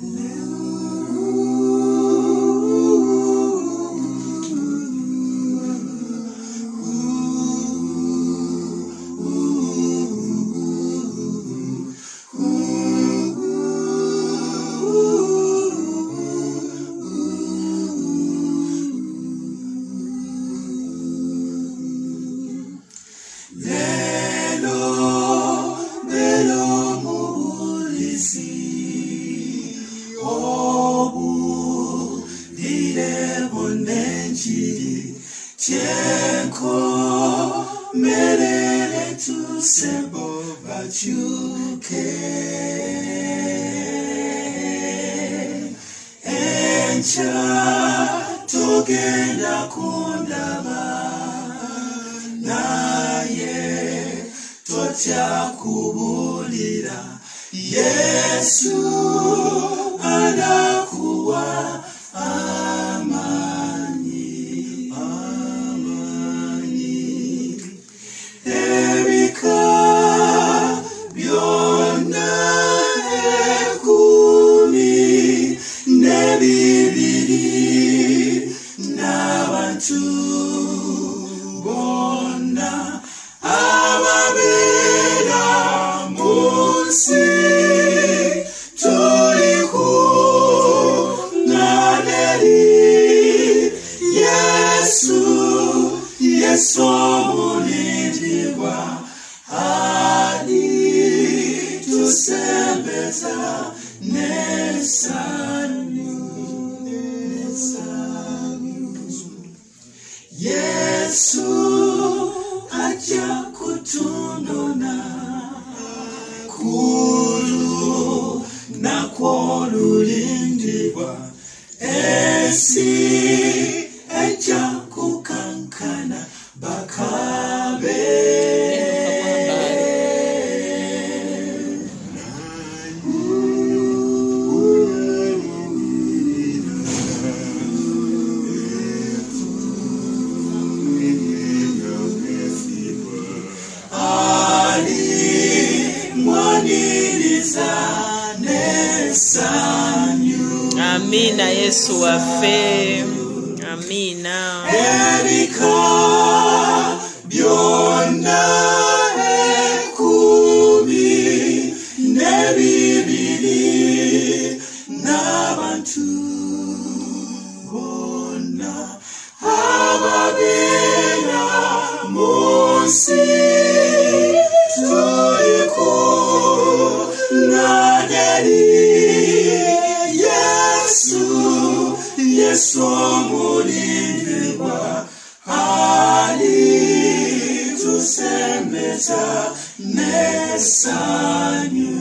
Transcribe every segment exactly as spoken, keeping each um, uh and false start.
Togenda kundaba naye totya kubulira Yesu anakuwa amani amani ebika byonna ekumi nebibiri n'abantu bonna ababeera mu nsi tuli kunganeri Yesu Yesu omulindirwa ali tusembeza n'essanyu Yesu ajja kutunona kulu na kwolulindirwa ensi ajja kukankana bakabe Amina Yesu wafe amina ebika byonna ekumi nebibiri n'abantu bonna ababeera mu nsi tuli kunganeri Yesu omulindirwa ali tusembeza n'essanyu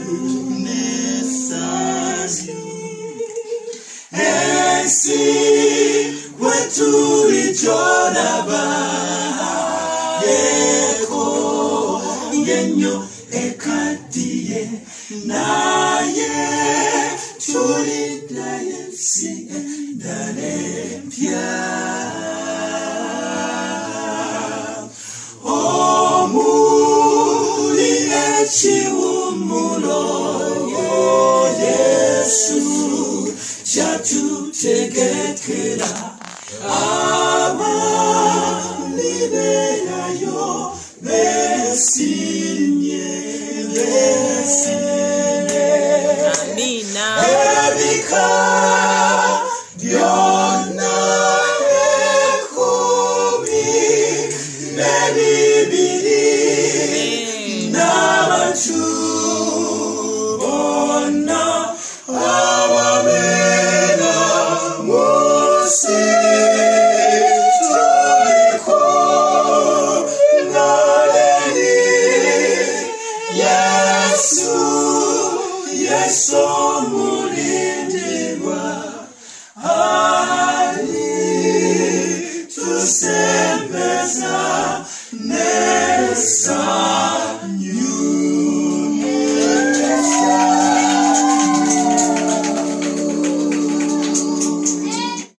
n'essanyu ensi gwe tuli gy'olaba yekoye nnyo ekaddiye naye tuliddayo ensi Dalepia omuli ekiwummulo Yesu kyatutegekera abalibeerayo beesimye beesimye amina ebika byonna ekumi nebibiri n'abantu bonna ababeera mu nsi tuli kunganeri Yesu Yesu omulindirwa ali tusembeza